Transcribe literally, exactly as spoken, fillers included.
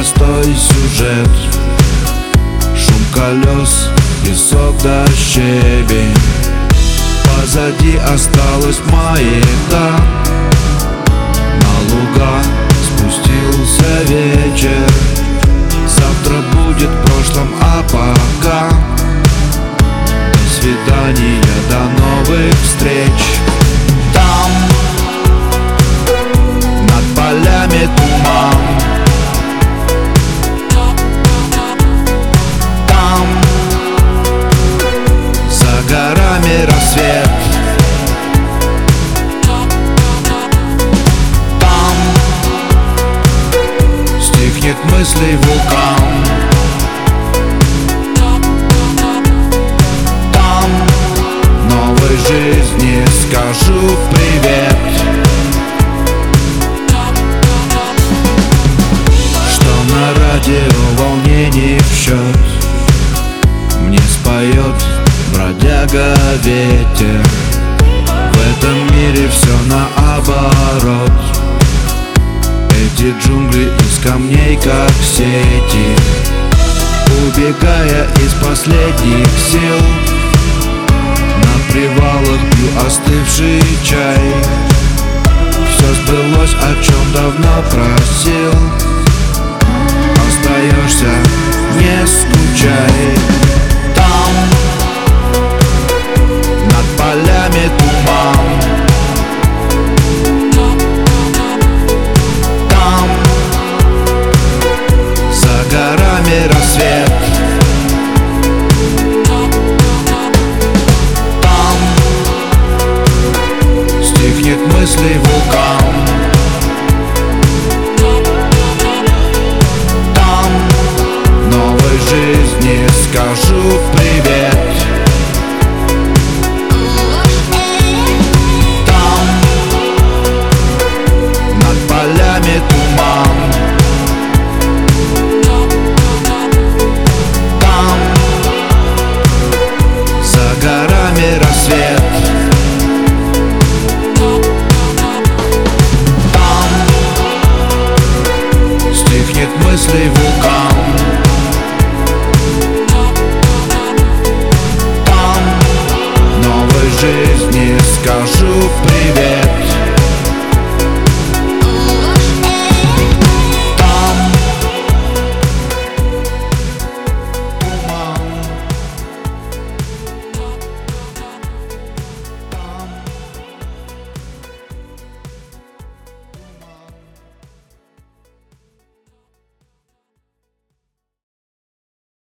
простой сюжет. Шум колес, песок да щебень. Позади осталась маята. На луга спустился вечер. Завтра будет прошлым, а пока до свидания, до новых встреч. Там над полями туман. Там за горами рассвет. Там стихнет мыслей вулкан. Там новой жизни скажу привет. Что на радио волнений в счет мне споет бродяга ветер. В этом мире все наоборот. Эти джунгли из камней как сети. Убегая из последних сил, на привалах пью остывший чай. Все сбылось, о чем давно просил. Остаешься, не скучай. Там над полями туман. Там за горами рассвет. Там стихнет мыслей вулкан. Там новой жизни скажу